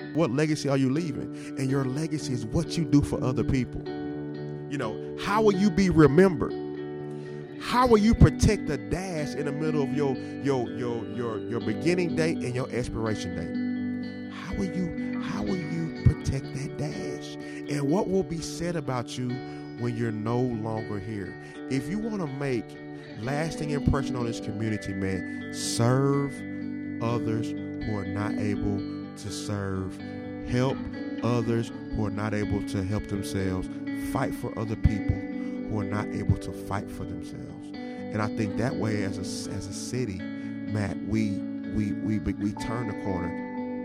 What legacy are you leaving? And your legacy is what you do for other people. How will you be remembered? How will you protect the dash in the middle of your beginning date and your expiration date? How will you protect that dash? And what will be said about you when you're no longer here? If you want to make lasting impression on this community, man, serve others who are not able to serve. Help others who are not able to help themselves. Fight for other people who are not able to fight for themselves. And I think that way, as a city, Matt, we turn the corner.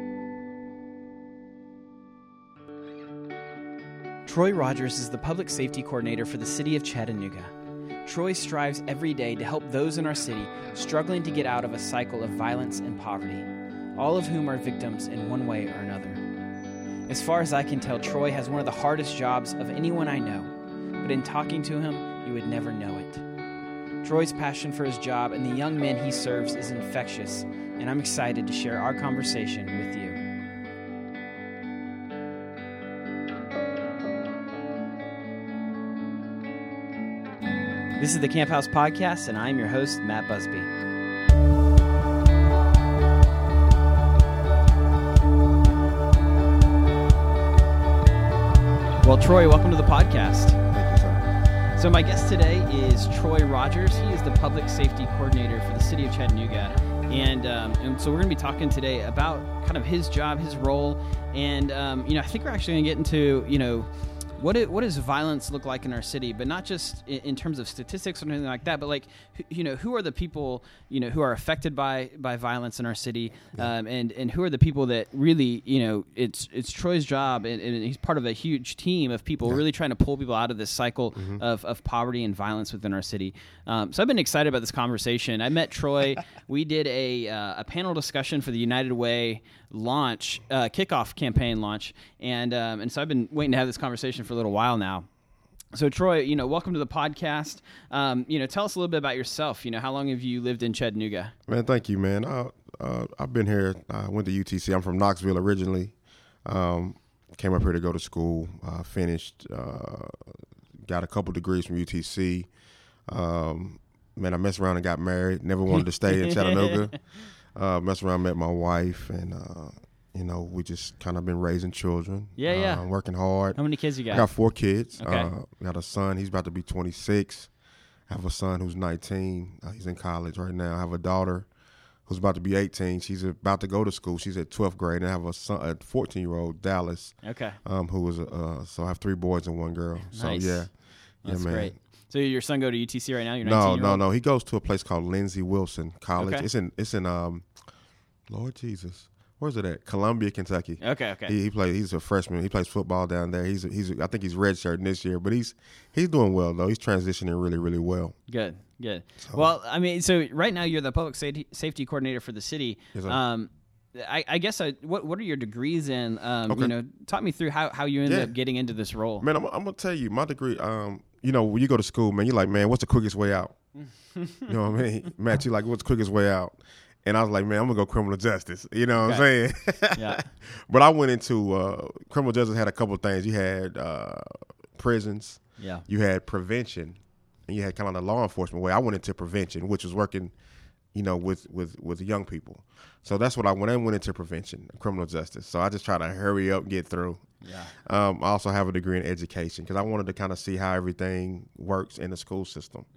Troy Rogers is the public safety coordinator for the city of Chattanooga. Troy strives every day to help those in our city struggling to get out of a cycle of violence and poverty, all of whom are victims in one way or another. As far as I can tell, Troy has one of the hardest jobs of anyone I know, but in talking to him, you would never know it. Troy's passion for his job and the young men he serves is infectious, and I'm excited to share our conversation with you. This is the Camp House Podcast, and I'm your host, Matt Busby. Well, Troy, welcome to the podcast. Thank you, sir. So my guest today is Troy Rogers. He is the public safety coordinator for the city of Chattanooga. And so we're going to be talking today about kind of his job, his role. And, I think we're actually going to get into, what does violence look like in our city, but not just in terms of statistics or anything like that, but like, who are the people, who are affected by violence in our city, and who are the people that really, it's Troy's job, and he's part of a huge team of people really trying to pull people out of this cycle of poverty and violence within our city. So I've been excited about this conversation. I met Troy. We did a panel discussion for the United Way launch, kickoff campaign launch, and so I've been waiting to have this conversation for a little while now. So Troy, welcome to the podcast. Tell us a little bit about yourself. How long have you lived in Chattanooga? Man, thank you, man. I've been here. I went to UTC. I'm from Knoxville originally. Came up here to go to school. Finished. Got a couple degrees from UTC. Man, I messed around and got married. Never wanted to stay in Chattanooga. Messed around, met my wife, and we just kind of been raising children. Working hard. How many kids you got? I got 4 kids. Okay. Got a son. He's about to be 26. I have a son who's 19. He's in college right now. I have a daughter who's about to be 18. She's about to go to school. She's at 12th grade. And I have a son, a 14-year-old, Dallas. Okay. Who is so I have 3 boys and 1 girl. Nice. So yeah. That's man. great. So your son go to UTC right now? You're 19-year-old? No. He goes to a place called Lindsey Wilson College. Okay. It's in Lord Jesus. Where's it at? Columbia, Kentucky. Okay. He's a freshman. He plays football down there. I think he's redshirting this year, but he's doing well though. He's transitioning really, really well. Good. So. Well, so right now you're the public safety coordinator for the city. Yes, sir. I guess what are your degrees in? Okay. Talk me through how you ended up getting into this role. Man, I'm gonna tell you my degree. When you go to school, man, you're like, man, what's the quickest way out? You know what I mean? Matt, you're like, what's the quickest way out? And I was like, man, I'm going to go criminal justice. You know what I'm saying? Yeah. But I went into criminal justice had a couple of things. You had prisons. Yeah. You had prevention. And you had kind of the law enforcement way. I went into prevention, which was working, with young people. So that's what I went into prevention, criminal justice. So I just try to hurry up and get through. Yeah. I also have a degree in education because I wanted to kind of see how everything works in the school system.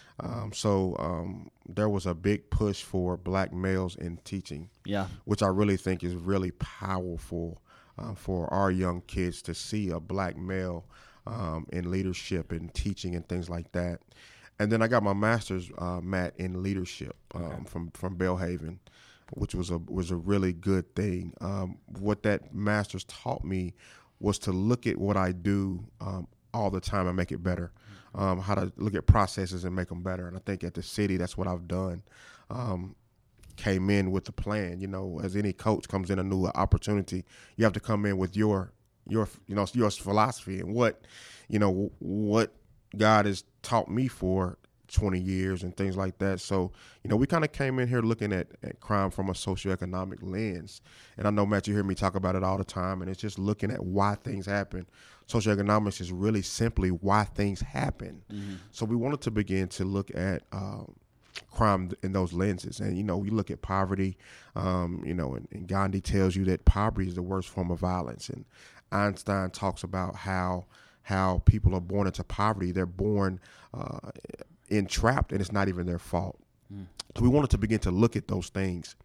There was a big push for black males in teaching, which I really think is really powerful for our young kids to see a black male in leadership and teaching and things like that. And then I got my master's, Matt, in leadership from Belhaven, which was a really good thing. What that master's taught me was to look at what I do all the time and make it better. How to look at processes and make them better. And I think at the city, that's what I've done. Came in with the plan. As any coach comes in a new opportunity, you have to come in with your philosophy and what God has taught me for 20 years and things like that. So, we kind of came in here looking at crime from a socioeconomic lens. And I know, Matt, you hear me talk about it all the time, and it's just looking at why things happen. Socioeconomics is really simply why things happen. Mm-hmm. So we wanted to begin to look at crime in those lenses. And, you look at poverty, and Gandhi tells you that poverty is the worst form of violence. And Einstein talks about how people are born into poverty. They're born entrapped, and it's not even their fault. So we wanted to begin to look at those things.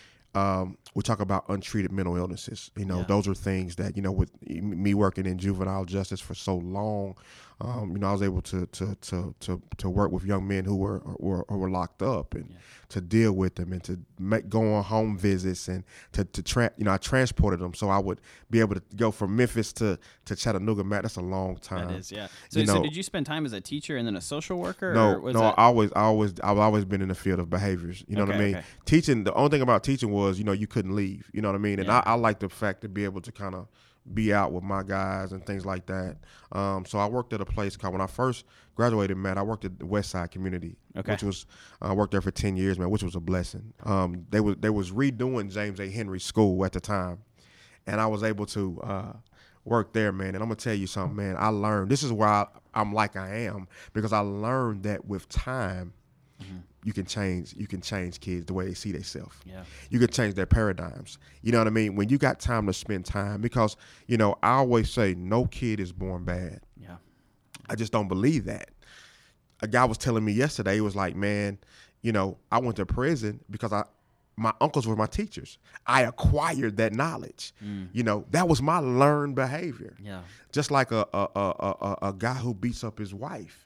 We talk about untreated mental illnesses. Those are things that, with me working in juvenile justice for so long, I was able to work with young men who were locked up and to deal with them and to go on home visits and I transported them so I would be able to go from Memphis to Chattanooga. Matt, that's a long time. That is, yeah. So did you spend time as a teacher and then a social worker? No, I've always been in the field of behaviors. You know what I mean? Okay. Teaching, the only thing about teaching was, you couldn't leave. You know what I mean? And I like the fact to be able to kind of be out with my guys and things like that. So I worked at a place called, when I first graduated, Matt, I worked at the West Side Community, which was, I worked there for 10 years, man, which was a blessing. They was redoing James A. Henry School at the time, and I was able to work there, man. And I'm going to tell you something, man. I learned, this is why I'm like I am, because I learned that with time, you can change kids the way they see themselves. Yeah. You can change their paradigms. You know what I mean? When you got time to spend time, because, I always say no kid is born bad. Yeah. I just don't believe that. A guy was telling me yesterday, he was like, man, I went to prison because my uncles were my teachers. I acquired that knowledge. That was my learned behavior. Yeah. Just like a guy who beats up his wife.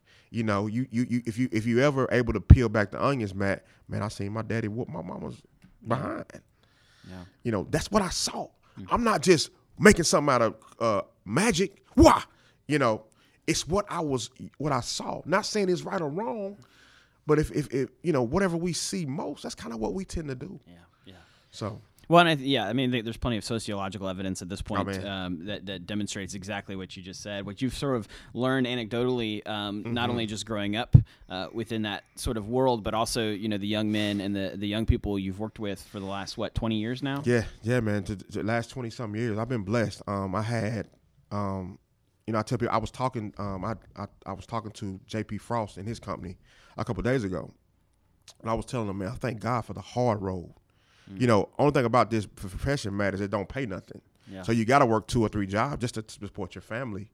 If you ever able to peel back the onions, man, I seen my daddy whoop my mama's behind. Yeah. That's what I saw. I'm not just making something out of magic. Why? It's what I saw. Not saying it's right or wrong, but if whatever we see most, that's kind of what we tend to do. Yeah. Yeah. So. Well, and there's plenty of sociological evidence at this point that demonstrates exactly what you just said. What you've sort of learned anecdotally, not only just growing up within that sort of world, but also, the young men and the young people you've worked with for the last, 20 years now? Yeah, man. The last 20-some years, I've been blessed. I had, I tell people, I was talking to J.P. Frost and his company a couple of days ago, and I was telling him, man, I thank God for the hard road. Only thing about this profession, Matt, is it don't pay nothing. Yeah. So you got to work 2 or 3 jobs just to support your family.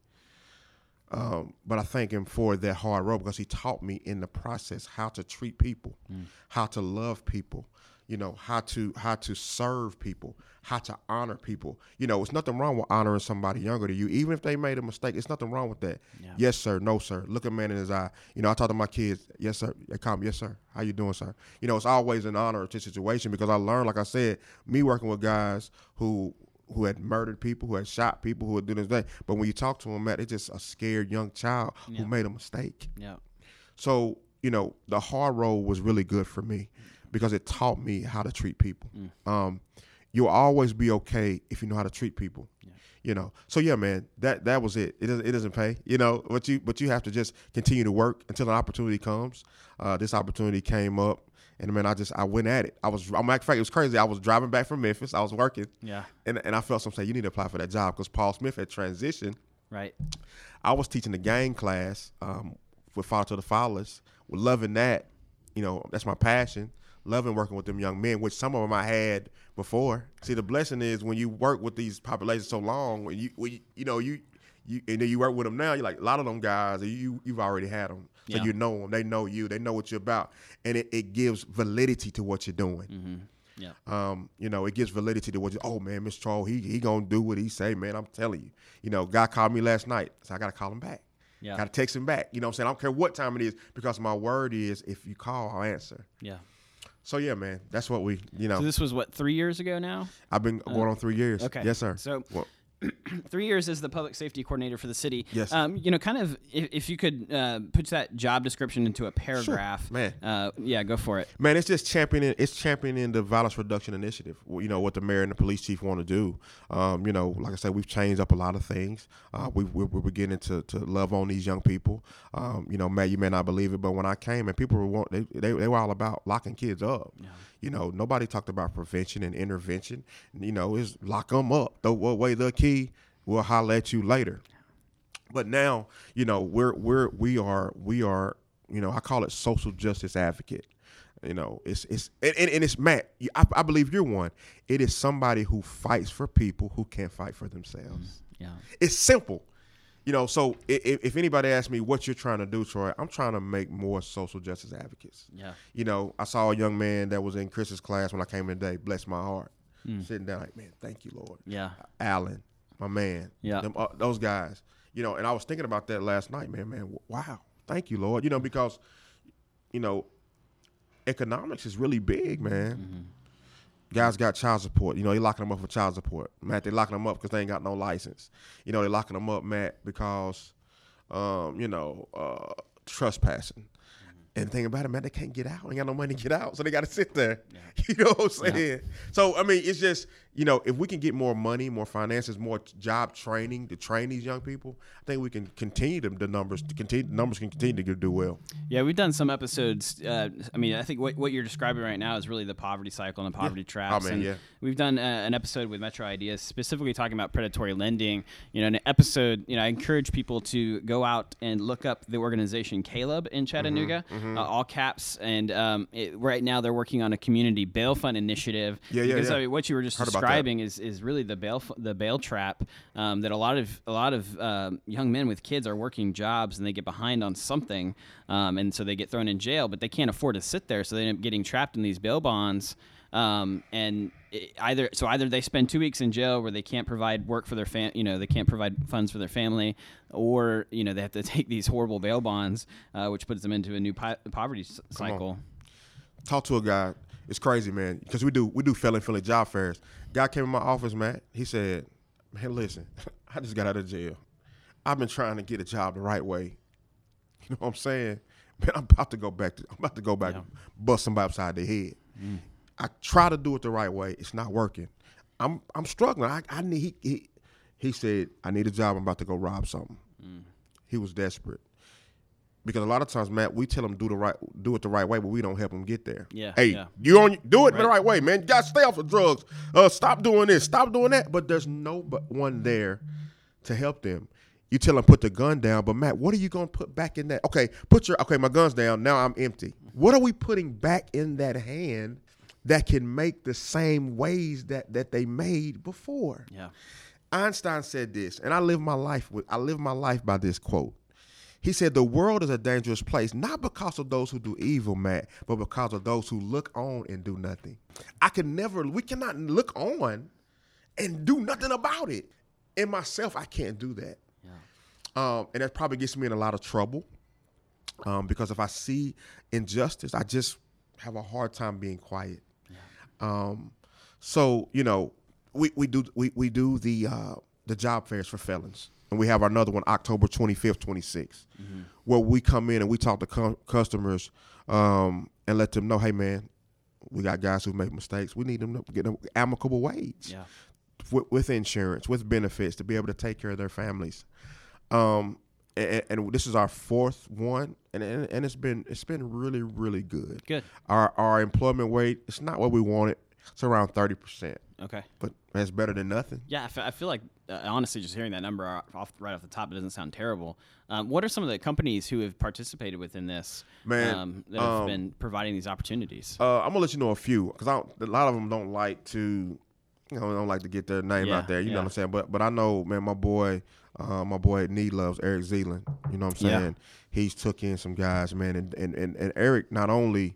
But I thank him for that hard road because he taught me in the process how to treat people, how to love people, how to serve people, how to honor people. It's nothing wrong with honoring somebody younger than you, even if they made a mistake. It's nothing wrong with that. Yeah. Yes, sir. No, sir. Look a man in his eye. I talk to my kids. Yes, sir. They call me, yes, sir. How you doing, sir? It's always an honor to situation because I learned, like I said, me working with guys who had murdered people, who had shot people, who had done this thing. But when you talk to them, Matt, it's just a scared young child who made a mistake. Yeah. So, the hard road was really good for me because it taught me how to treat people. You'll always be okay if you know how to treat people. Yeah. So yeah, man, that was it. It doesn't pay, but you have to just continue to work until an opportunity comes. This opportunity came up, and man, I went at it. Matter of fact, it was crazy. I was driving back from Memphis. I was working. Yeah. And I felt something say, you need to apply for that job because Paul Smith had transitioned. Right. I was teaching the gang class with Father to the Fatherless. With loving that, that's my passion. Loving working with them young men, which some of them I had before. See, the blessing is when you work with these populations so long, when you and then you work with them now, you're like, a lot of them guys, you've already had them. So you know them, they know you, they know what you're about. And it gives validity to what you're doing. Mm-hmm. Yeah. It gives validity to what oh man, Mr. Troll, he gonna do what he say, man. I'm telling you. Guy called me last night, so I gotta call him back. Yeah. Gotta text him back. I'm saying? I don't care what time it is, because my word is if you call, I'll answer. Yeah. So, yeah, man, that's what we. So this was, 3 years ago now? I've been going on 3 years. Okay. Yes, sir. So 3 years as the public safety coordinator for the city. Yes. Kind of if you could put that job description into a paragraph. Sure, man. Yeah, go for it. Man, it's just championing the violence reduction initiative. What the mayor and the police chief want to do. Like I said, we've changed up a lot of things. We're beginning to love on these young people. Matt, you may not believe it, but when I came and people they were all about locking kids up. Yeah. Nobody talked about prevention and intervention. It's lock them up. Throw away the key. We'll holler at you later. But now, we are. I call it social justice advocate. It's Matt. I believe you're one. It is somebody who fights for people who can't fight for themselves. Yeah. It's simple. So if anybody asks me what you're trying to do, Troy, I'm trying to make more social justice advocates. Yeah. I saw a young man that was in Chris's class when I came in today, bless my heart, sitting down like, man, thank you, Lord. Yeah. Alan, my man. Yeah. Those guys. And I was thinking about that last night, man, wow, thank you, Lord. Because, economics is really big, man. Mm-hmm. Guys got child support. They locking them up for child support. Matt, they locking them up because they ain't got no license. They locking them up, Matt, because, trespassing. And the thing about it, man, they can't get out. They ain't got no money to get out, so they got to sit there. Yeah. You know what I'm saying? Yeah. So, it's just, if we can get more money, more finances, more job training to train these young people, I think we can continue the numbers can continue to do well. Yeah, we've done some episodes. I think what you're describing right now is really the poverty cycle and the poverty traps. Oh, man, yeah. We've done an episode with Metro Ideas specifically talking about predatory lending. An episode, I encourage people to go out and look up the organization Caleb in Chattanooga. Mm-hmm. All caps, and right now they're working on a community bail fund initiative. Yeah. What you were just describing is really the bail trap that a lot of young men with kids are working jobs and they get behind on something, and so they get thrown in jail, but they can't afford to sit there, so they end up getting trapped in these bail bonds. Either they spend 2 weeks in jail where they can't provide work for their they can't provide funds for their family, or they have to take these horrible bail bonds, which puts them into a new poverty cycle. Talk to a guy. It's crazy, man, because we do felon-friendly job fairs. Guy came in my office, Matt. He said, "Man, listen, I just got out of jail. I've been trying to get a job the right way. You know what I'm saying? Man, I'm about to go back and bust somebody upside their head. I try to do it the right way. It's not working. I'm struggling. He said, I need a job. I'm about to go rob something. He was desperate. Because a lot of times, Matt, we tell him do it the right way, but we don't help him get there. Yeah. Hey, do it the right way, man. You got to stay off of drugs. Stop doing this. Stop doing that. But there's no one there to help them. You tell them put the gun down, but Matt, what are you going to put back in that? Okay, my gun's down. Now I'm empty. What are we putting back in that hand that can make the same ways that they made before? Yeah. Einstein said this, and I live my life by this quote. He said, the world is a dangerous place, not because of those who do evil, Matt, but because of those who look on and do nothing. We cannot look on and do nothing about it. In myself, I can't do that. Yeah. And that probably gets me in a lot of trouble, because if I see injustice, I just have a hard time being quiet. Yeah. So, we do the job fairs for felons. And we have another one October 25th, 26th, where we come in and we talk to customers and let them know, hey, man, we got guys who make mistakes. We need them to get an amicable wage with insurance, with benefits to be able to take care of their families. And this is our fourth one, and it's been really, really good. Good. Our employment rate, it's not what we wanted. It's around 30%. Okay. But that's better than nothing. Yeah, I feel like, honestly, just hearing that number right off the top, it doesn't sound terrible. What are some of the companies who have participated within this that have been providing these opportunities? I'm going to let you know a few, because a lot of them don't like to get their name out there. You know what I'm saying? But I know, man, my boy Need Loves, Eric Zealand, you know what I'm saying? Yeah. He's took in some guys, man, and Eric not only,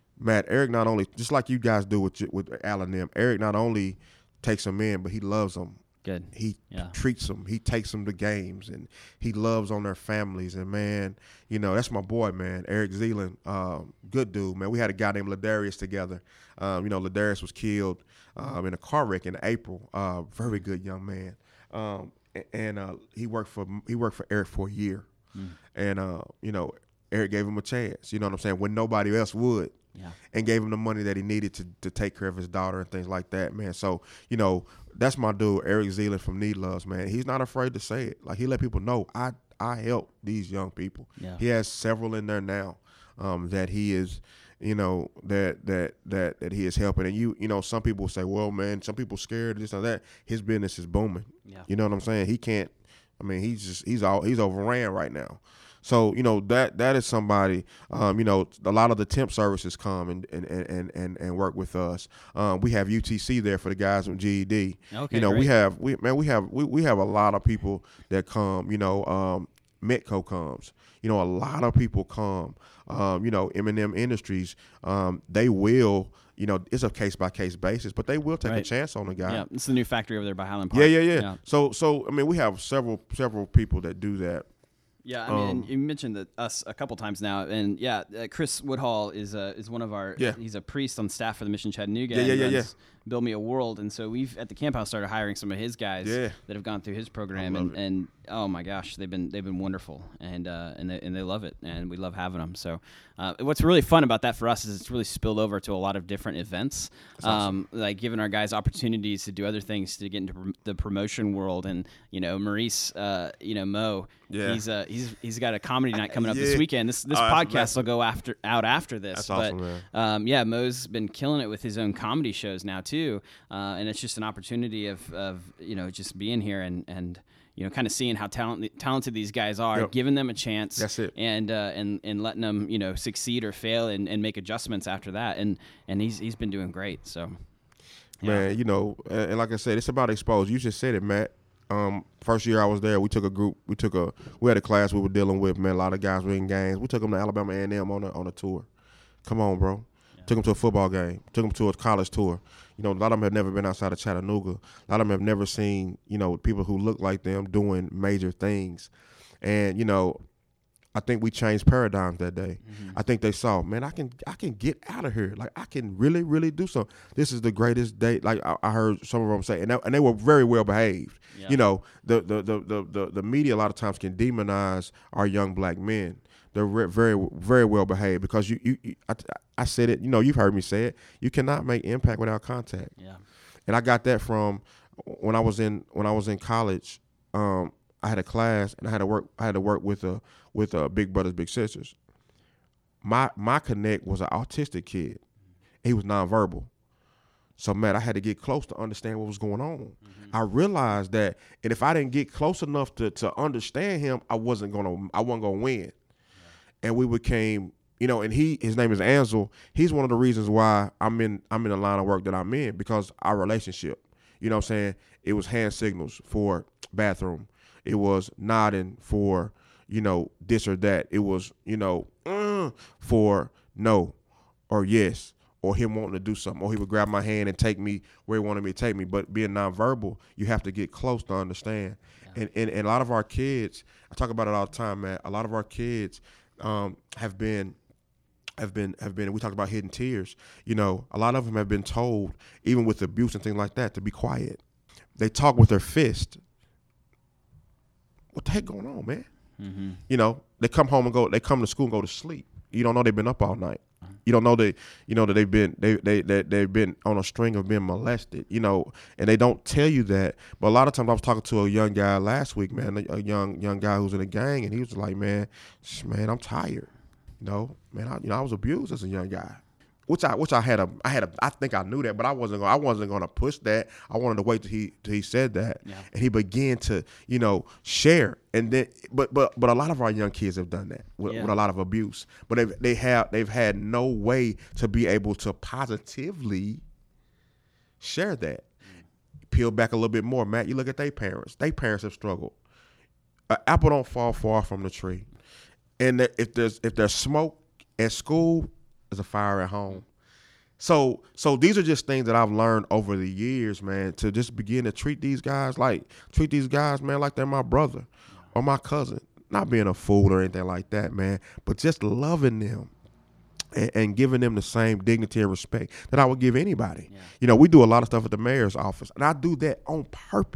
just like you guys do with Alan and them, Eric not only takes them in, but he loves them. Good. He treats them. He takes them to games, and he loves on their families. And, man, that's my boy, man, Eric Zealand. Good dude, man. We had a guy named Ladarius together. Ladarius was killed in a car wreck in April. Very good young man. And he worked for Eric for a year, and you know, Eric gave him a chance. You know what I'm saying? When nobody else would. Yeah. And gave him the money that he needed to take care of his daughter and things like that, man. So, you know, that's my dude, Eric Zeeland from Need Loves, man. He's not afraid to say it. Like, he let people know, I help these young people. Yeah. He has several in there now that he is, you know, that he is helping. And you know, some people say, well, man, some people scared of this or that. His business is booming. Yeah. You know what I'm saying? He can't. I mean, he's overran right now. So, you know, that is somebody, you know, a lot of the temp services come and work with us. We have UTC there for the guys with GED. Okay, you know, great. we have a lot of people that come, you know, Metco comes, you know, a lot of people come, you know, M&M Industries, they will, you know, it's a case-by-case basis, but they will take a chance on the guy. Yeah, it's the new factory over there by Highland Park. Yeah. So I mean, we have several people that do that. Yeah, I mean, you mentioned us a couple times now, and Chris Woodhall is one of our. Yeah. He's a priest on staff for the Mission Chattanooga. Yeah. Build Me a World, and so we've at the camp house started hiring some of his guys that have gone through his program, and oh my gosh, they've been wonderful, and they love it, and we love having them. So what's really fun about that for us is it's really spilled over to a lot of different events, awesome. Like giving our guys opportunities to do other things to get into the promotion world, and you know, Maurice, you know, Mo. Yeah. He's got a comedy night coming up this weekend. This podcast will go out after this. That's awesome, man. Mo's been killing it with his own comedy shows now too, and it's just an opportunity of you know, just being here and you know, kind of seeing how talented these guys are, giving them a chance. That's it. And letting them, you know, succeed or fail and make adjustments after that. And he's been doing great. So, man, you know, and like I said, it's about exposure. You just said it, Matt. First year I was there, we had a class we were dealing with, man. A lot of guys were in gangs. We took them to Alabama A&M on a tour. Come on, bro. Yeah. Took them to a football game. Took them to a college tour. You know, a lot of them have never been outside of Chattanooga. A lot of them have never seen, you know, people who look like them doing major things. And, you know, I think we changed paradigms that day. Mm-hmm. I think they saw, man, I can get out of here. Like, I can really, really do something. This is the greatest day. Like, I heard some of them say, and they were very well behaved. Yeah. You know, the media a lot of times can demonize our young black men. They're very, very well behaved because I said it. You know, you've heard me say it. You cannot make impact without contact. Yeah. And I got that from when I was in college. I had a class and I had to work with Big Brothers Big Sisters. My connect was an autistic kid. He was nonverbal. So, man, I had to get close to understand what was going on. Mm-hmm. I realized that, and if I didn't get close enough to understand him, I wasn't gonna win. Yeah. And we became, you know, and his name is Ansel. He's one of the reasons why I'm in the line of work that I'm in, because our relationship. You know what I'm saying? It was hand signals for bathroom. It was nodding for, you know, this or that. It was, you know, for no or yes, or him wanting to do something, or he would grab my hand and take me where he wanted me to take me. But being nonverbal, you have to get close to understand. Yeah. And a lot of our kids, I talk about it all the time, man. A lot of our kids have been. We talked about hidden tears. You know, a lot of them have been told, even with abuse and things like that, to be quiet. They talk with their fist. What the heck going on, man? Mm-hmm. You know, they come home and they come to school and go to sleep. You don't know they've been up all night. You don't know that they've been on a string of being molested, you know, and they don't tell you that. But a lot of times I was talking to a young guy last week, man, a young guy who's in a gang, and he was like, man, I'm tired. You know, man, I was abused as a young guy. Which I think I knew that, but I wasn't gonna push that. I wanted to wait till he said that, and he began to, you know, share. And then, but a lot of our young kids have done that with a lot of abuse, but they've had no way to be able to positively share that. Peel back a little bit more, Matt. You look at their parents. Their parents have struggled. An apple don't fall far from the tree, and if there's smoke at school, there's a fire at home. So these are just things that I've learned over the years, man, to just begin to treat these guys, man, like they're my brother or my cousin. Not being a fool or anything like that, man, but just loving them and giving them the same dignity and respect that I would give anybody. Yeah. You know, we do a lot of stuff at the mayor's office, and I do that on purpose.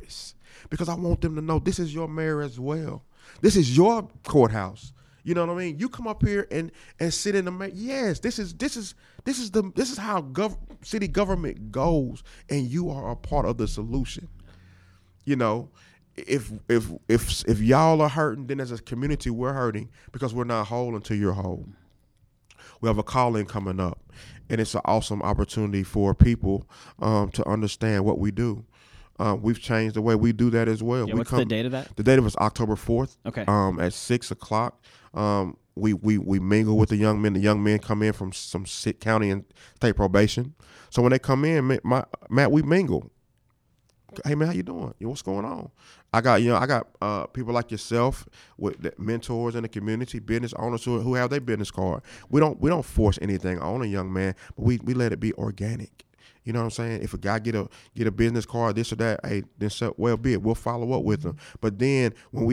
because I want them to know this is your mayor as well. This is your courthouse. You know what I mean? You come up here and sit in the mayor. Yes, this is how city government goes, and you are a part of the solution. You know, if y'all are hurting, then as a community we're hurting because we're not whole until you're whole. We have a call-in coming up, and it's an awesome opportunity for people to understand what we do. We've changed the way we do that as well. Yeah, what's the date of that? The date of it is October 4th. Okay. At 6 o'clock. We mingle with the young men. The young men come in from some county and state probation. So when they come in, Matt, we mingle. Hey man, how you doing? What's going on? I got people like yourself with mentors in the community, business owners who have their business card. We don't force anything on a young man, but we let it be organic. You know what I'm saying? If a guy get a business card, this or that, hey, then so well be it. We'll follow up with them. But then when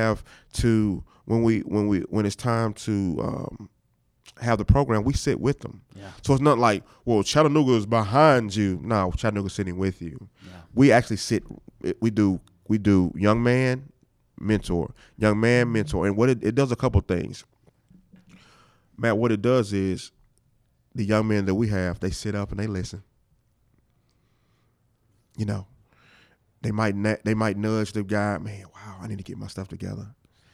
it's time to have the program, we sit with them. Yeah. So it's not like, well, Chattanooga is behind you. No, Chattanooga's sitting with you. Yeah. We actually sit. We do young man mentor, and what it does a couple things. Matt, what it does is the young men that we have, they sit up and they listen. You know, they might nudge the guy. Man, wow, I need to get my stuff together.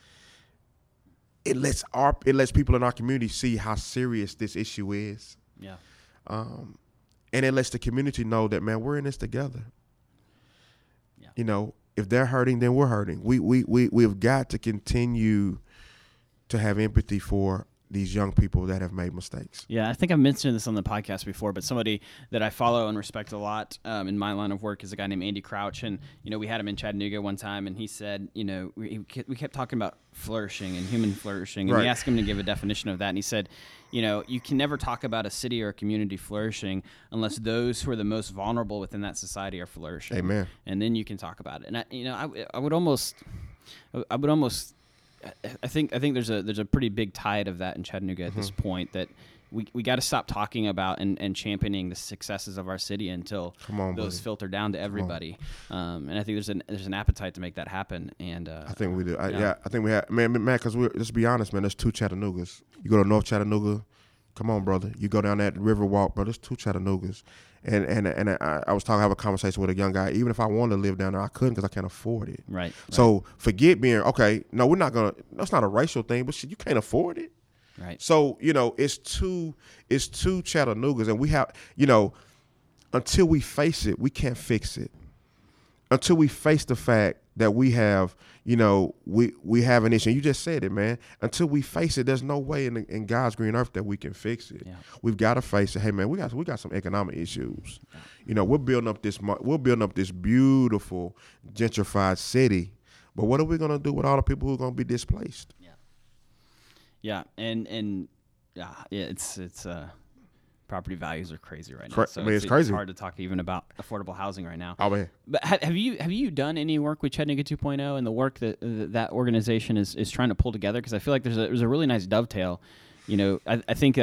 It lets people in our community see how serious this issue is. Yeah. And it lets the community know that, man, we're in this together. Yeah. You know, if they're hurting, then we're hurting. We've got to continue to have empathy for these young people that have made mistakes. Yeah, I think I've mentioned this on the podcast before, but somebody that I follow and respect a lot in my line of work is a guy named Andy Crouch. And, you know, we had him in Chattanooga one time, and he said, you know, we kept talking about flourishing and human flourishing. And right. We asked him to give a definition of that. And he said, you know, you can never talk about a city or a community flourishing unless those who are the most vulnerable within that society are flourishing. Amen. And then you can talk about it. And, I would almost I think there's a pretty big tide of that in Chattanooga at this point, that we got to stop talking about and championing the successes of our city until those filter down to everybody. And I think there's an appetite to make that happen. And I think we do. I think we have, man, because let's be honest, man. There's 2 Chattanoogas. You go to North Chattanooga, come on, brother. You go down that river walk, bro. There's 2 Chattanoogas. And I was have a conversation with a young guy. Even if I wanted to live down there, I couldn't because I can't afford it. Right. So forget being okay. No, we're not gonna. That's not a racial thing, but shit, you can't afford it. Right. So you know, it's two Chattanoogas, and we have, you know, until we face it, we can't fix it. Until we face the fact that we have, you know, we have an issue. You just said it, man. Until we face it, there's no way in God's green earth that we can fix it. Yeah. We've got to face it. Hey, man, we got some economic issues. Yeah. You know, we're building up this beautiful gentrified city, but what are we gonna do with all the people who are gonna be displaced? Yeah. Yeah, and it's property values are crazy right now. So it's crazy. It's hard to talk even about affordable housing right now. Oh man! But have you done any work with Chattanooga 2.0 and the work that organization is trying to pull together? Because I feel like there's a really nice dovetail. You know, I think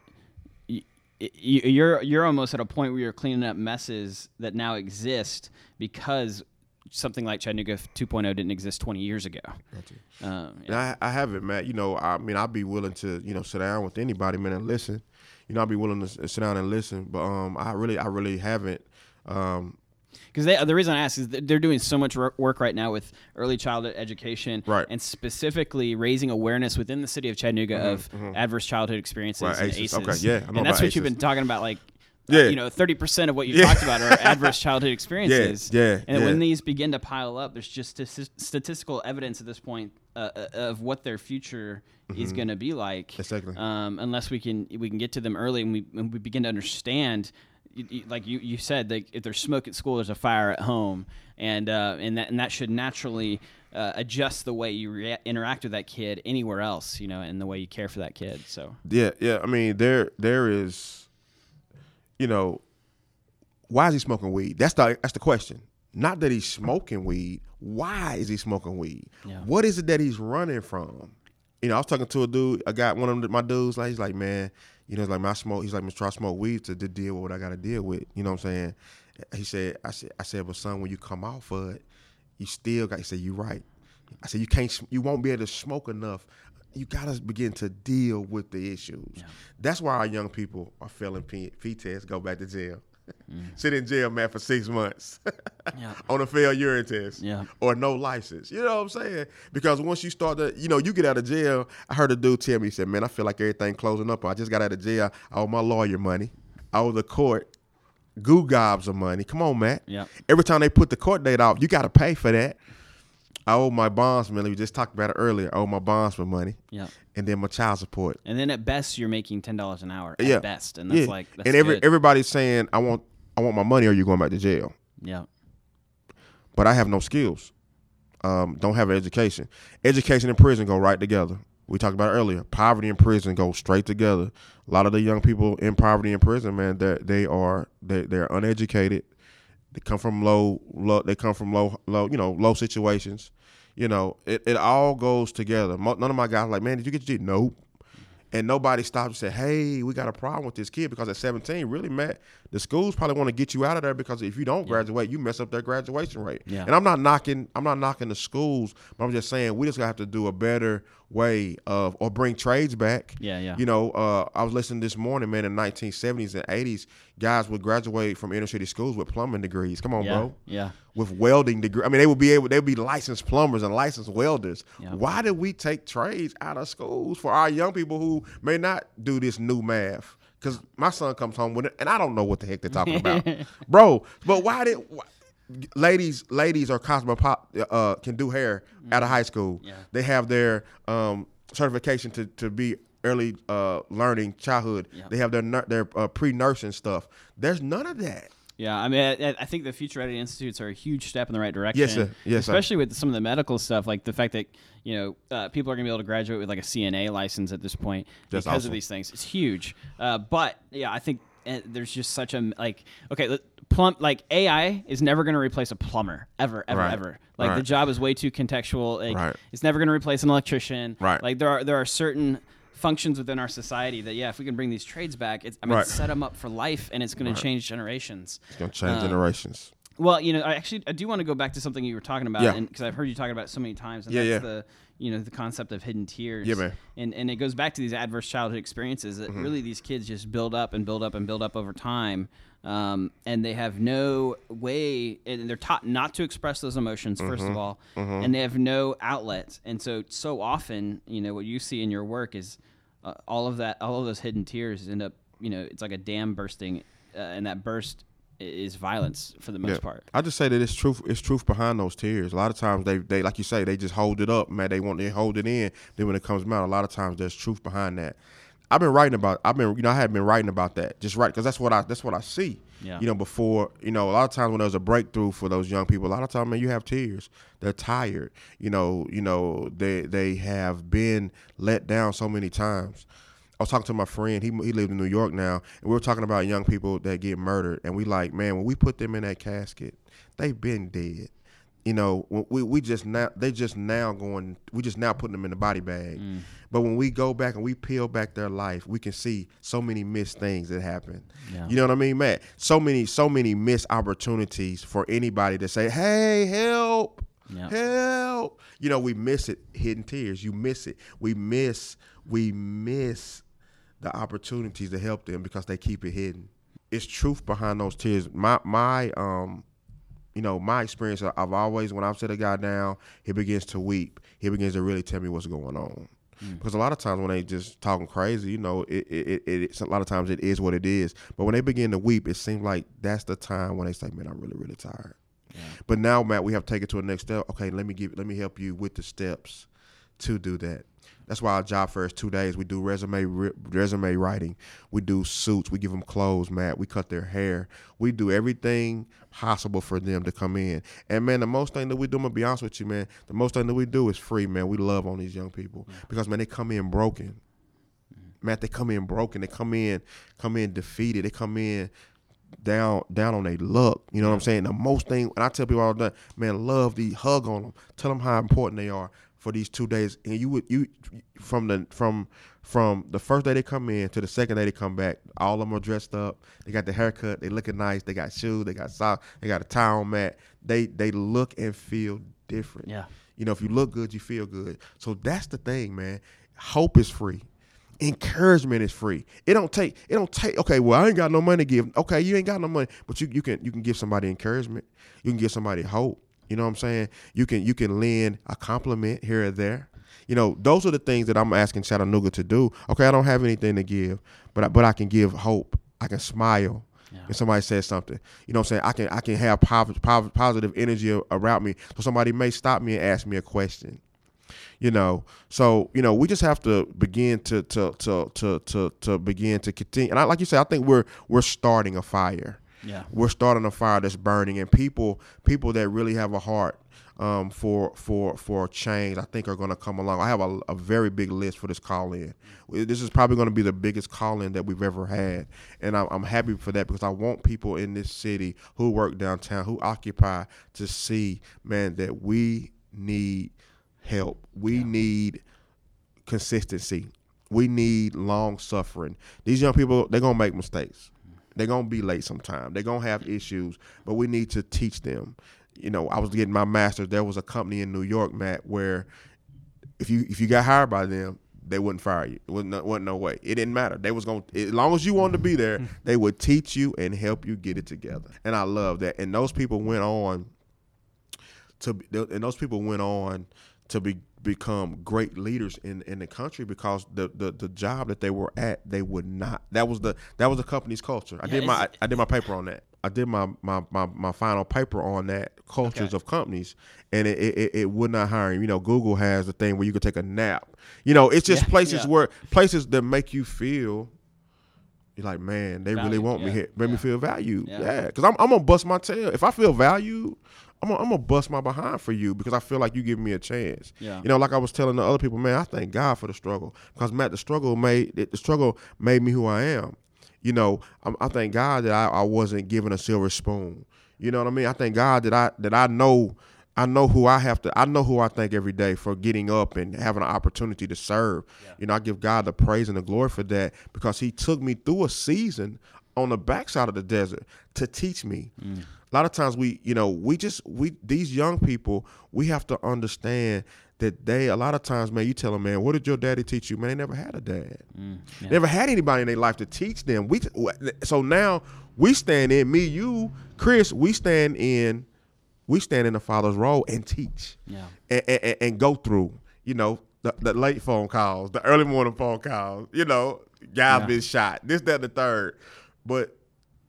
you're almost at a point where you're cleaning up messes that now exist because something like Chattanooga 2.0 didn't exist 20 years ago. Yeah. I haven't, Matt. You know, I mean, I'd be willing to, you know, sit down with anybody, man, and listen. You know, I'd be willing to sit down and listen, but I really haven't. Because the reason I ask is that they're doing so much work right now with early childhood education, right, and specifically raising awareness within the city of Chattanooga of adverse childhood experiences and ACEs. Okay, yeah, and that's what ACEs. You've been talking about, like, yeah. You know, 30% of what you talked about are adverse childhood experiences. Yeah. And when these begin to pile up, there's just statistical evidence at this point of what their future is going to be like. Exactly. Unless we can get to them early and we begin to understand. Like you said, like if there's smoke at school, there's a fire at home, and that should naturally adjust the way you interact with that kid anywhere else, you know, and the way you care for that kid. So yeah. I mean, there is. You know, why is he smoking weed? That's the question. Not that he's smoking weed. Why is he smoking weed? Yeah. What is it that he's running from? You know, I was talking to a dude. I got one of my dudes. Like, he's like, man, you know, it's like my smoke. He's like, I'm trying to smoke weed to deal with what I got to deal with. You know what I'm saying? He said, I said, but son, when you come off of it, you still got to say, you're right. I said, you won't be able to smoke enough. You got to begin to deal with the issues. Yeah. That's why our young people are failing P tests, go back to jail. Sit in jail, man, for 6 months on a failed urine test or no license. You know what I'm saying? Because once you start to, you get out of jail. I heard a dude tell me, he said, man, I feel like everything closing up. I just got out of jail. I owe my lawyer money. I owe the court goo gobs of money. Come on, Matt. Yeah. Every time they put the court date off, you got to pay for that. I owe my bondsman. We just talked about it earlier. I owe my bondsman money. Yeah. And then my child support. And then at best, you're making $10 an hour. At best, and that's that's and everybody's saying, I want my money, or you're going back to jail. Yeah. But I have no skills. Don't have an education. Education and prison go right together. We talked about it earlier. Poverty and prison go straight together. A lot of the young people in poverty and prison, man, they're uneducated. They come from low situations. It all goes together. None of my guys are like, man, did you get your GED? Nope. And nobody stopped and said, hey, we got a problem with this kid, because at 17, really, Matt, the schools probably want to get you out of there, because if you don't graduate, you mess up their graduation rate. Yeah. And I'm not knocking the schools, but I'm just saying we just have to do a better way of, or bring trades back. Yeah. I was listening this morning, man, in the 1970s and 80s, guys would graduate from inner city schools with plumbing degrees. Come on, bro. Yeah. With welding degree. I mean, they'd be licensed plumbers and licensed welders. Yeah. Why did we take trades out of schools for our young people who may not do this new math? Because my son comes home with it, and I don't know what the heck they're talking about, bro. But ladies are can do hair out of high school. Yeah. They have their certification to be early learning childhood. Yeah. They have their pre-nursing stuff. There's none of that. Yeah, I mean, I think the Future Ready Institutes are a huge step in the right direction. Yes, sir. Yes, especially with some of the medical stuff, like the fact that people are going to be able to graduate with like a CNA license at this point because of these things. It's huge. But yeah, I think there's just such a AI is never going to replace a plumber ever. Like the job is way too contextual. It's never going to replace an electrician. Right. Like there are certain functions within our society that if we can bring these trades back, it's set them up for life, and it's going to change generations. It's going to change generations. Well, I do want to go back to something you were talking about, because I've heard you talking about it so many times, and that's the concept of hidden tears. Yeah, man. And it goes back to these adverse childhood experiences that really these kids just build up and build up and build up over time. And they have no way, and they're taught not to express those emotions, first of all, and they have no outlet. And so often, what you see in your work is all of those hidden tears end up, it's like a dam bursting, and that burst is violence for the most part. I just say that it's truth behind those tears. A lot of times they like you say, they just hold it up, man. They hold it in. Then when it comes out, a lot of times there's truth behind that. I had been writing about that, just right, because that's what I see. Yeah. Before, a lot of times when there's a breakthrough for those young people, a lot of times, man, you have tears. They're tired. They have been let down so many times. I was talking to my friend. He lived in New York now, and we were talking about young people that get murdered, and we like, man, when we put them in that casket, they've been dead. We just now putting them in the body bag. But when we go back and we peel back their life, we can see so many missed things that happen. Yeah. You know what I mean, Matt? So many missed opportunities for anybody to say, hey, help, help. We miss it. Hidden tears. You miss it. We miss the opportunities to help them because they keep it hidden. It's truth behind those tears. My experience, I've always, when I've set a guy down, he begins to weep. He begins to really tell me what's going on. Because a lot of times when they just talking crazy, it's a lot of times it is what it is. But when they begin to weep, it seems like that's the time when they say, man, I'm really, really tired. Yeah. But now, Matt, we have to take it to a next step. Okay, let me help you with the steps to do that. That's why our job fair is 2 days. We do resume writing. We do suits. We give them clothes, Matt. We cut their hair. We do everything possible for them to come in. And, man, the most thing that we do, I'm going to be honest with you, man, the most thing that we do is free, man. We love on these young people because, man, they come in broken. Matt, they come in broken. They come in defeated. They come in down on their luck. You know what I'm saying? The most thing, and I tell people all the time, man, hug on them. Tell them how important they are. for these 2 days, and you from the first day they come in to the second day they come back, all of them are dressed up. They got the haircut. They looking nice. They got shoes. They got socks. They got a tie on mat. They look and feel different. Yeah. If you look good, you feel good. So that's the thing, man. Hope is free. Encouragement is free. It don't take. Okay, well, I ain't got no money to give. Okay, you ain't got no money, but you can give somebody encouragement. You can give somebody hope. You know what I'm saying? You can lend a compliment here or there. Those are the things that I'm asking Chattanooga to do. Okay, I don't have anything to give, but I can give hope. I can smile. Yeah. If somebody says something, you know what I'm saying? I can have positive energy around me. So somebody may stop me and ask me a question. So we just have to begin to begin to continue. And like you said, I think we're starting a fire. Yeah, we're starting a fire that's burning, and people that really have a heart for change, I think, are going to come along. I have a very big list for this call-in. This is probably going to be the biggest call-in that we've ever had, and I'm happy for that, because I want people in this city who work downtown, who occupy, to see, man, that we need help. We need consistency. We need long suffering. These young people, they're going to make mistakes. They're going to be late sometime. They're going to have issues, but we need to teach them. I was getting my master's. There was a company in New York, Matt, where if you got hired by them, they wouldn't fire you. It wasn't no way. It didn't matter. They was going to, as long as you wanted to be there, they would teach you and help you get it together. And I love that. And those people went on to become great leaders in the country, because the job that they were at, they would not. That was the company's culture. I did my paper on that. I did my final paper on that, cultures of companies, and it would not hire him. Google has the thing where you could take a nap. It's just places that make you feel you're like, man, they really want me here, make me feel valued. Yeah, because I'm gonna bust my tail if I feel valued. I'm gonna bust my behind for you, because I feel like you give me a chance. Yeah. Like I was telling the other people, man, I thank God for the struggle, because Matt, the struggle made me who I am. I thank God that I wasn't given a silver spoon. You know what I mean? I thank God that I know who I thank every day for getting up and having an opportunity to serve. Yeah. I give God the praise and the glory for that, because he took me through a season on the backside of the desert to teach me. A lot of times these young people, we have to understand that a lot of times, man, you tell them, man, what did your daddy teach you? Man, they never had a dad. They never had anybody in their life to teach them. So now we stand in, me, you, Chris, we stand in the father's role and teach. And go through, the late phone calls, the early morning phone calls, guys been shot, this, that, and the third. But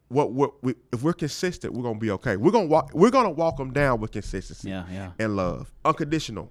if we're consistent, we're gonna be okay. We're gonna walk them down with consistency, and love, unconditional.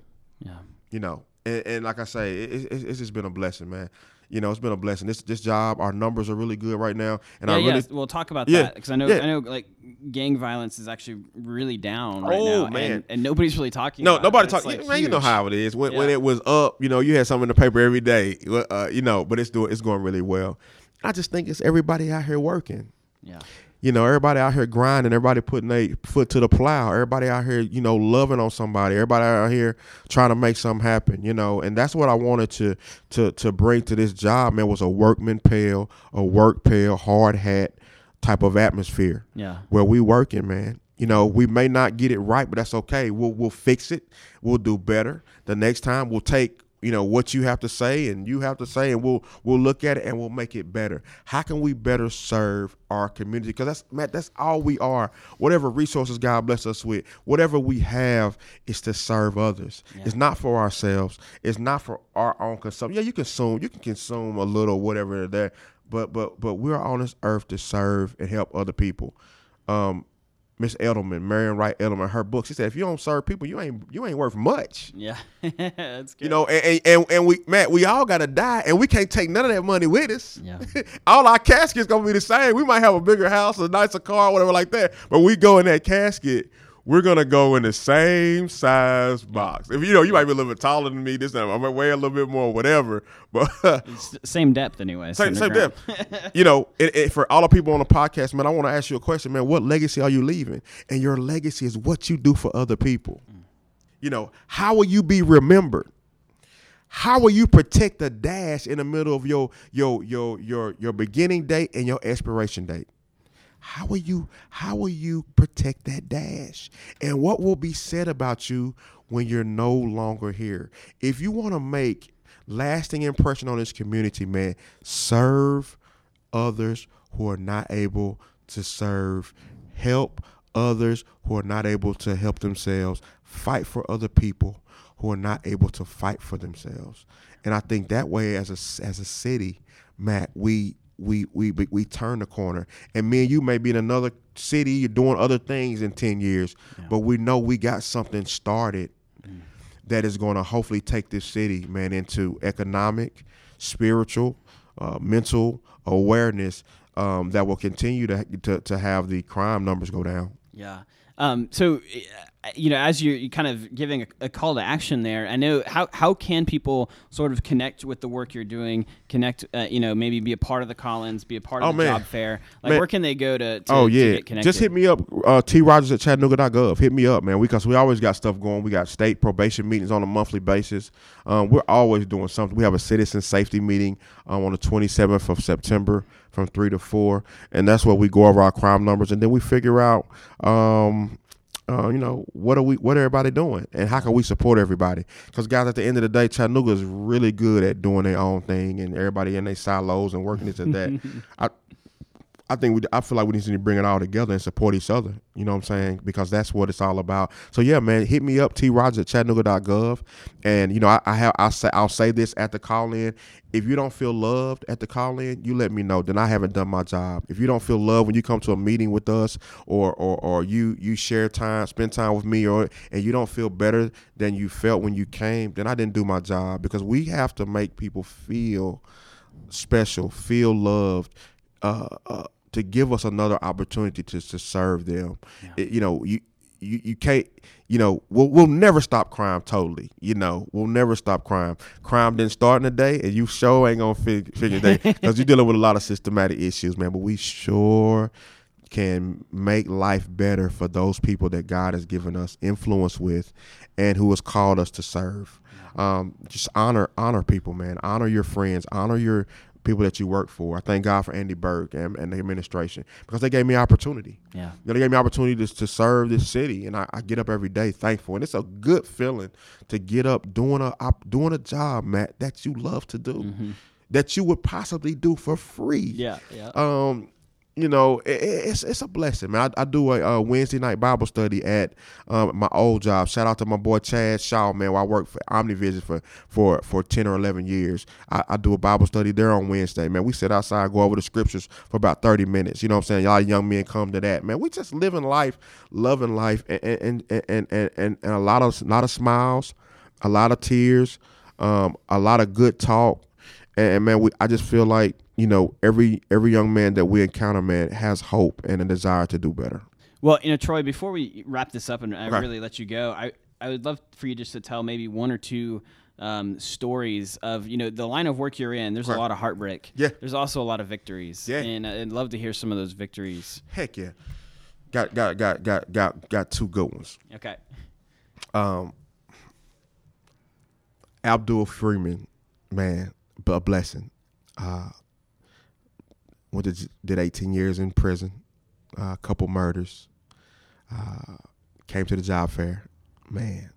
And like I say, it's just been a blessing, man. It's been a blessing. This job, our numbers are really good right now, and we'll talk about that, because I know like gang violence is actually really down right now, man. And nobody's really talking. No, about nobody it. talking. Like, man, you know how it is when it was up. You had something in the paper every day. But it's going really well. I just think it's everybody out here working. Yeah. Everybody out here grinding, everybody putting their foot to the plow, everybody out here, loving on somebody, everybody out here trying to make something happen, and that's what I wanted to bring to this job, man, was a workman pail, hard hat type of atmosphere. Yeah. Where we working, man. We may not get it right, but that's okay. We'll fix it. We'll do better. The next time we'll take what you have to say and you have to say, and we'll look at it and we'll make it better. How can we better serve our community? Because that's all we are. Whatever resources God bless us with, whatever we have is to serve others. Yeah. It's not for ourselves. It's not for our own consumption. Yeah, you can consume a little, whatever there, but we're on this earth to serve and help other people. Miss Edelman, Marian Wright Edelman, her book, she said, if you don't serve people, you ain't worth much. Yeah, that's good. And we all gotta die, and we can't take none of that money with us. Yeah. All our caskets gonna be the same. We might have a bigger house, a nicer car, whatever like that, but we go in that casket, we're gonna go in the same size box. If you might be a little bit taller than me, I might weigh a little bit more, whatever. But it's same depth anyway. Same depth. For all the people on the podcast, man, I want to ask you a question, man. What legacy are you leaving? And your legacy is what you do for other people. How will you be remembered? how will you protect the dash in the middle of your beginning date and your expiration date? How will you protect that dash? And what will be said about you when you're no longer here? If you want to make lasting impression on this community, man, serve others who are not able to serve. Help others who are not able to help themselves. Fight for other people who are not able to fight for themselves. And I think that way, as a city, Matt, we turn the corner. And me and you may be in another city, you're doing other things in 10 years, but we know we got something started that is going to hopefully take this city, man, into economic, spiritual, mental awareness that will continue to have the crime numbers go down. Yeah. So, as you're kind of giving a call to action there, I know how can people sort of connect with the work you're doing, maybe be a part of the Collins, be a part of the job fair. Where can they go to get connected? Just hit me up, trogers@chattanooga.gov. Hit me up, man, because we always got stuff going. We got state probation meetings on a monthly basis. We're always doing something. We have a citizen safety meeting on the 27th of September from 3 to 4, and that's where we go over our crime numbers, and then we figure out what everybody doing and how can we support everybody? Because guys, at the end of the day, Chattanooga is really good at doing their own thing, and everybody in their silos and working this and that. I feel like we need to bring it all together and support each other. You know what I'm saying? Because that's what it's all about. So yeah, man, hit me up, trogers@chattanooga.gov. And I'll say this at the call in. If you don't feel loved at the call in, you let me know. Then I haven't done my job. If you don't feel loved when you come to a meeting with us, or you share time, spend time with me, and you don't feel better than you felt when you came, then I didn't do my job. Because we have to make people feel special, feel loved, to give us another opportunity to serve them. Yeah. You can't, we'll never stop crime totally. We'll never stop crime. Crime didn't start in a day, and you sure ain't gonna figure that, because you're dealing with a lot of systematic issues, man. But we sure can make life better for those people that God has given us influence with and who has called us to serve. Just honor people, man. Honor your friends. Honor your people that you work for. I thank God for Andy Burke and the administration, because they gave me opportunity. Yeah, they gave me opportunity to serve this city, and I get up every day thankful, and it's a good feeling to get up doing a job, Matt, that you love to do, that you would possibly do for free. Yeah. It's a blessing, man. I do a Wednesday night Bible study at my old job. Shout out to my boy Chad Shaw, man, where I worked for OmniVision for 10 or 11 years. I do a Bible study there on Wednesday, man. We sit outside, go over the scriptures for about 30 minutes. You know what I'm saying? Y'all young men come to that, man. We just living life, loving life, and a lot of smiles, a lot of tears, a lot of good talk, and man, I just feel like, every young man that we encounter, man, has hope and a desire to do better. Well, Troy, before we wrap this up and I really let you go, I would love for you just to tell maybe one or two stories of, the line of work you're in. There's a lot of heartbreak. Yeah. There's also a lot of victories. Yeah. And I'd love to hear some of those victories. Heck yeah. Got two good ones. Okay. Abdul Freeman, man, a blessing. Did 18 years in prison, a couple murders, came to the job fair, man.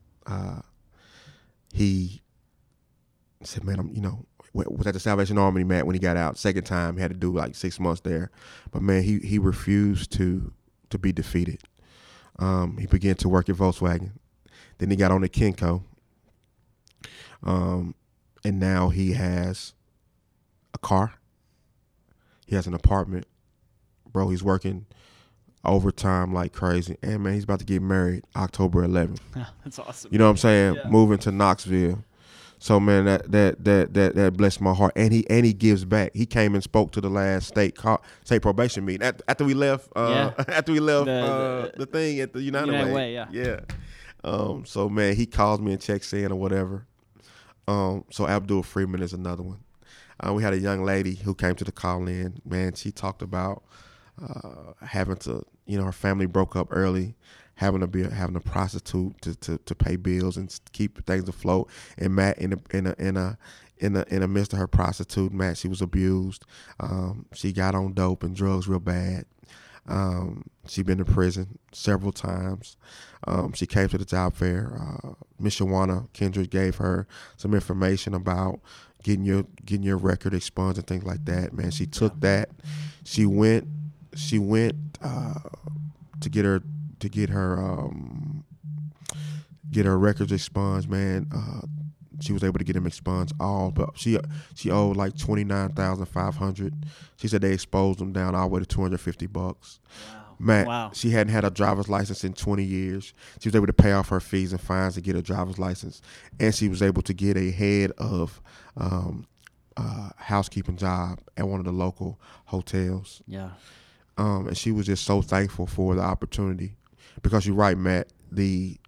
He said, man, was at the Salvation Army, man, when he got out. Second time, he had to do like 6 months there. But, man, he refused to be defeated. He began to work at Volkswagen. Then he got on the Kinko. And now he has a car. He has an apartment. Bro, he's working overtime like crazy. And, man, he's about to get married October 11th. That's awesome. You know what I'm saying? Yeah. Moving to Knoxville. So, man, that blessed my heart. And he gives back. He came and spoke to the last state probation meeting after we left. After we left the thing at the United Way. Yeah. So, man, he calls me and checks in or whatever. So Abdul Freeman is another one. We had a young lady who came to the call-in. Man, she talked about having to, her family broke up early, having a prostitute to pay bills and keep things afloat. And Matt, in the midst of her prostitute, Matt, she was abused. She got on dope and drugs real bad. She been to prison several times. She came to the job fair. Miss Shawana Kendrick gave her some information about getting your record expunged and things like that. Man, she took that. She went to get her records expunged. Man, she was able to get them expunged all, but she owed like $29,500. She said they exposed them down all the way to $250. Wow. Matt, she hadn't had a driver's license in 20 years. She was able to pay off her fees and fines to get a driver's license, and she was able to get a head of housekeeping job at one of the local hotels. Yeah. And she was just so thankful for the opportunity, because you're right, Matt. The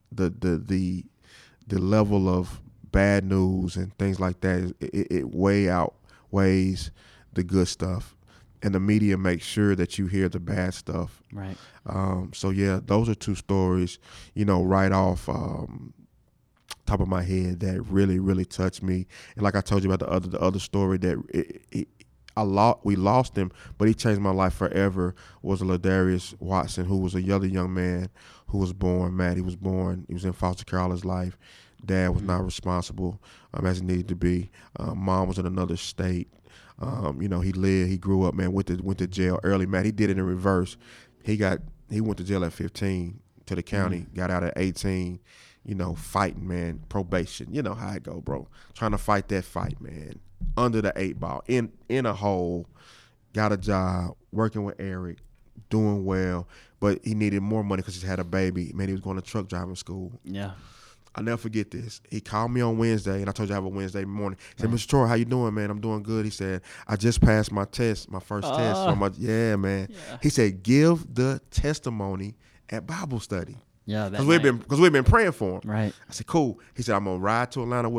level of bad news and things like that, it way outweighs the good stuff, and the media makes sure that you hear the bad stuff. Right. So yeah, those are two stories, right off top of my head that really, really touched me. And like I told you about the other story that we lost him, but he changed my life forever, was Ladarius Watson, who was a other young man who was born. Matt, he was in foster care all his life. Dad was not responsible as he needed to be. Mom was in another state. He grew up, man, went to jail early. Matt, he did it in reverse. He went to jail at 15 to the county, got out at 18, fighting, man, probation. You know how it go, bro. Trying to fight that fight, man. Under the 8 ball, in a hole, got a job, working with Eric, doing well, but he needed more money because he had a baby. Man, he was going to truck driving school. Yeah. I'll never forget this. He called me on Wednesday, and I told you I have a Wednesday morning. He said, Mr. Troy, how you doing, man? I'm doing good. He said, I just passed my test, my first test. Yeah, man. Yeah. He said, give the testimony at Bible study. Yeah, because we've been praying for him. Right. I said, cool. He said, I'm gonna ride to Atlanta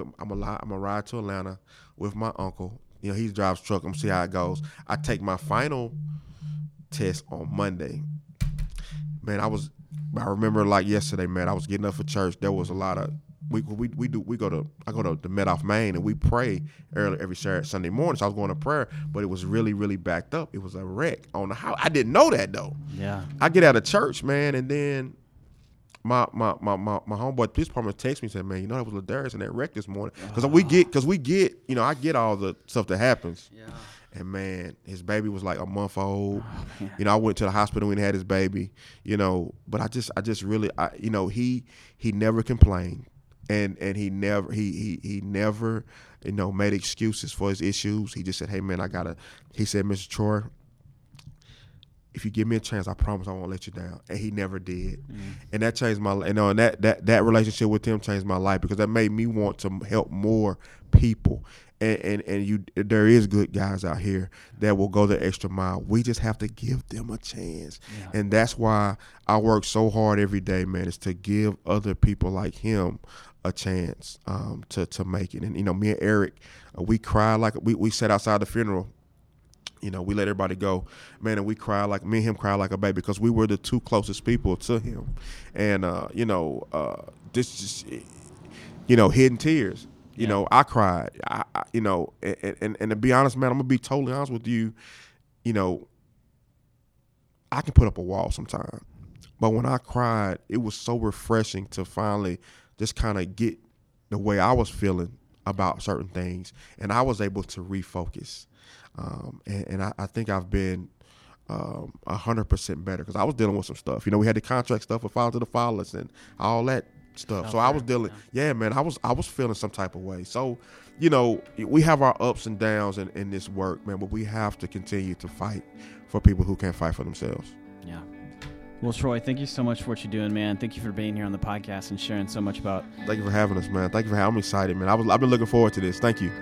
with my uncle. He drives truck. I'm gonna see how it goes. I take my final test on Monday. Man, I remember like yesterday, man. I was getting up for church. There was a lot of I go to the Medoff, Maine, and we pray early every Sunday morning. So I was going to prayer, but it was really, really backed up. It was a wreck on the house. I didn't know that though. Yeah. I get out of church, man, and then my homeboy police department texted me and said, man, that was Ladarius in that wreck this morning. Because we get, I get all the stuff that happens. Yeah. And man, his baby was like a month old. I went to the hospital when he had his baby, but I just really, he never complained. And he never made excuses for his issues. He just said, hey man, he said, Mr. Troy, if you give me a chance, I promise I won't let you down. And he never did. And that changed my life. And that relationship with him changed my life, because that made me want to help more people. And there is good guys out here that will go the extra mile. We just have to give them a chance. Yeah. And that's why I work so hard every day, man, is to give other people like him a chance to make it. And, me and Eric, we cried like we sat outside the funeral. We let everybody go, man, and me and him cried like a baby, because we were the two closest people to him. And, this just, hidden tears. I cried, and to be honest, man, I'm going to be totally honest with you. I can put up a wall sometimes, but when I cried, it was so refreshing to finally just kind of get the way I was feeling about certain things. And I was able to refocus. And I think I've been 100% better, because I was dealing with some stuff. We had the contract stuff with Father to the Fatherless and all that stuff. So I was dealing, man, I was feeling some type of way. So, we have our ups and downs in this work, man, but we have to continue to fight for people who can't fight for themselves. Yeah. Well, Troy, thank you so much for what you're doing, man. Thank you for being here on the podcast and sharing so much about. Thank you for having us, man. Thank you for having me. I'm excited, man. I've been looking forward to this. Thank you.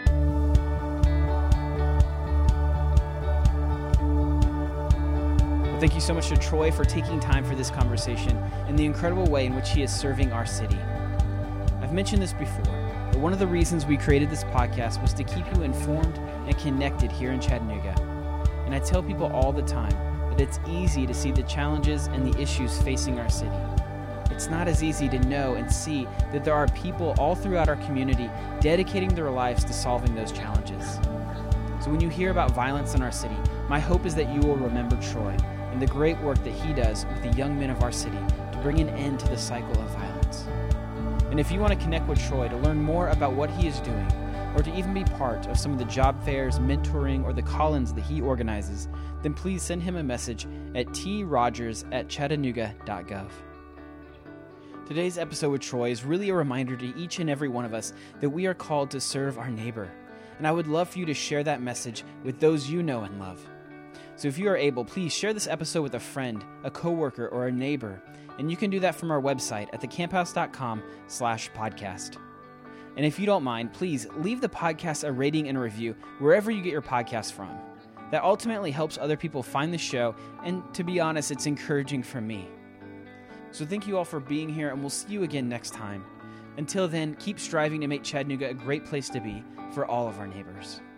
Thank you so much to Troy for taking time for this conversation and the incredible way in which he is serving our city. I've mentioned this before, but one of the reasons we created this podcast was to keep you informed and connected here in Chattanooga. And I tell people all the time that it's easy to see the challenges and the issues facing our city. It's not as easy to know and see that there are people all throughout our community dedicating their lives to solving those challenges. So when you hear about violence in our city, my hope is that you will remember Troy and the great work that he does with the young men of our city to bring an end to the cycle of violence. And if you want to connect with Troy to learn more about what he is doing, or to even be part of some of the job fairs, mentoring, or the call-ins that he organizes, then please send him a message at trogers@chattanooga.gov. Today's episode with Troy is really a reminder to each and every one of us that we are called to serve our neighbor. And I would love for you to share that message with those you know and love. So if you are able, please share this episode with a friend, a coworker, or a neighbor. And you can do that from our website at thecamphouse.com/podcast. And if you don't mind, please leave the podcast a rating and a review wherever you get your podcasts from. That ultimately helps other people find the show, and to be honest, it's encouraging for me. So thank you all for being here, and we'll see you again next time. Until then, keep striving to make Chattanooga a great place to be for all of our neighbors.